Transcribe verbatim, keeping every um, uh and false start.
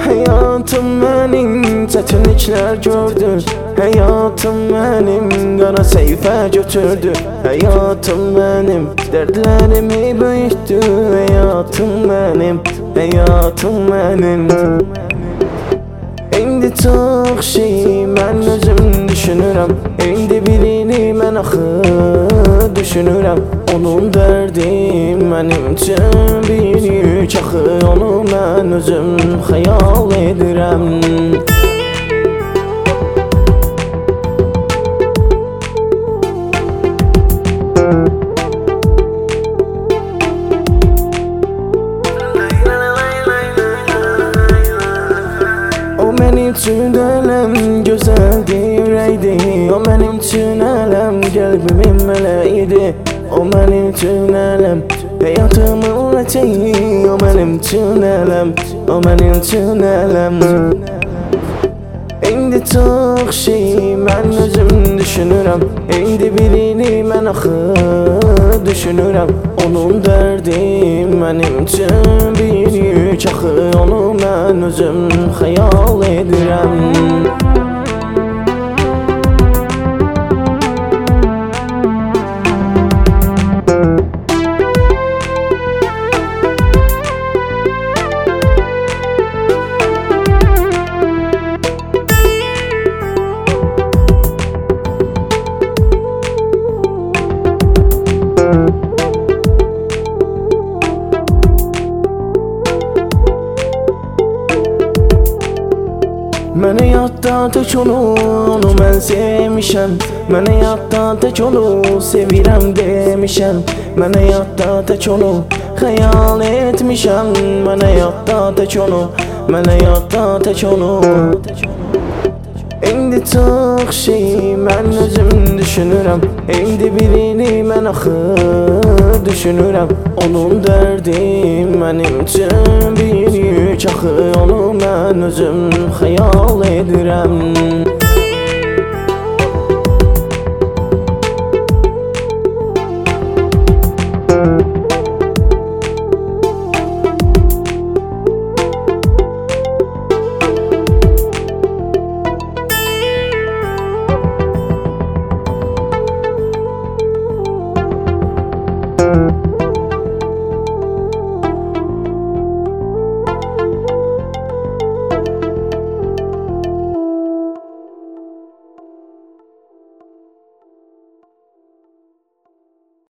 Həyatım mənim çətinliklər gördü, həyatım mənim qara səhifə götürdü, həyatım mənim dərdlərimi böyütdü, həyatım mənim, həyatım mənim. İndi çox şey mən özüm düşünürəm, İndi birini mən axı düşünürəm. Onun dərdi mənim üçün bir yük axı, onu mən özüm xəyal edirəm. O mənim üçün ələm gözəldi, ürəkdi. O mənim üçün ələm qəlbimin mələyidir. O mənim üçün ələm həyatımın ləçəyi. O mənim üçün ələm, o mənim üçün ələm. İndi çox şey mən özüm düşünürəm, İndi birini mən axı düşünürəm. Onun dərdi mənim üçün bir yük axı, onu mən özüm xəyal edirəm. Mən həyatda tək onu, onu mən sevmişəm. Mən həyatda tək onu sevirəm demişəm. Mən həyatda tək onu xəyal etmişəm. Mən həyatda tək onu, mən həyatda tək onu. İndi çox şey mən özüm düşünürəm, İndi birini mən axı düşünürəm. Onun dərdi mənim üçün bir yük axı, onu mən özüm xəyal edirəm.